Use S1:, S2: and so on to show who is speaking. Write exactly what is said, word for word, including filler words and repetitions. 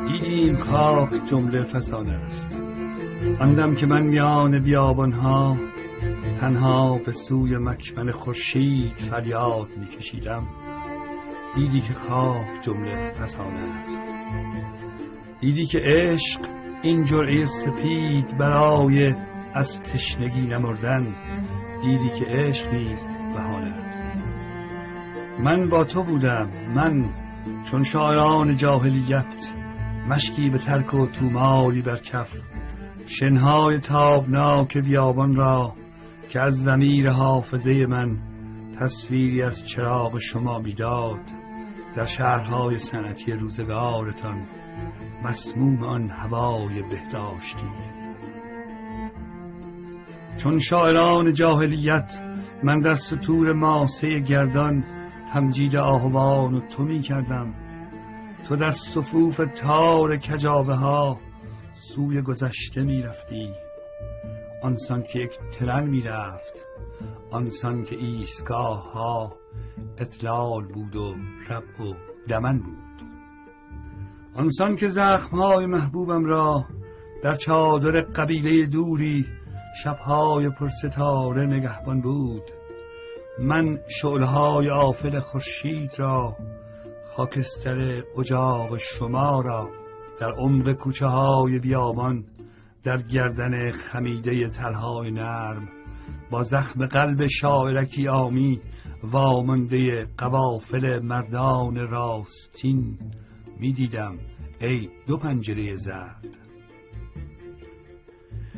S1: دیدیم خاک جمله فسانه است. آندم که من میان بیابانها تنها به سوی مکمن خورشید فریاد میکشیدم. دیدی که خاک جمله فسانه است. دیدی که عشق این جرعه سپید برای از تشنگی نمردن. دیدی که عشق نیز بهانه است. من با تو بودم، من چون شاعران جاهلیت، مشکی به ترک و توماری بر کف. شنهای تابناک بیابان را که از ضمیر حافظه من تصویری از چراغ شما میداد، در شهرهای صنعتی روزگارتان مسموم آن هوای بهداشتی. چون شاعران جاهلیت من در سطور ماسه گردان تمجید آهوان و تو می کردم. تو در صفوف تار کجاوه ها سوی گذشته می رفتی، آنسان که یک ترن می رفت، آنسان که ایستگاه ها اطلال بود و رب و دمن بود. آنسان که زخمهای محبوبم را در چادر قبیله دوری شبهای پرستاره نگهبان بود. من شعله‌های آفل خورشید را، خاکستر اجاق شما را در عمق کوچه های بیابان در گردن خمیده تلهای نرم با زخم قلب شاعرکی عامی وامانده قوافل مردان راستین می دیدم ای دو پنجره زرد.